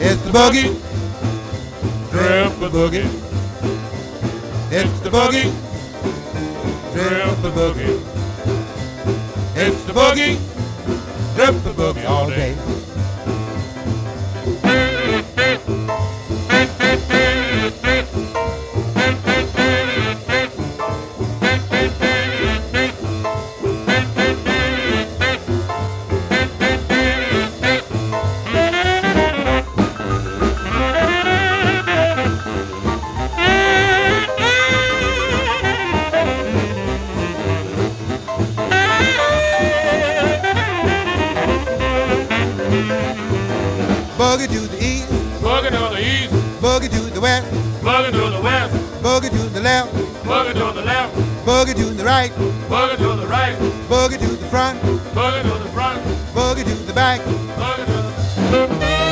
It's the boogie, triple boogie. It's the boogie, triple boogie. It's the boogie, triple boogie all day. Boogie to the east, Boogie to the east, boogie to the west, boogie to the west, boogie to the left, boogie to the left, boogie to the right, boogie to the right, boogie to the front, boogie to the front, boogie to the back. boogie to the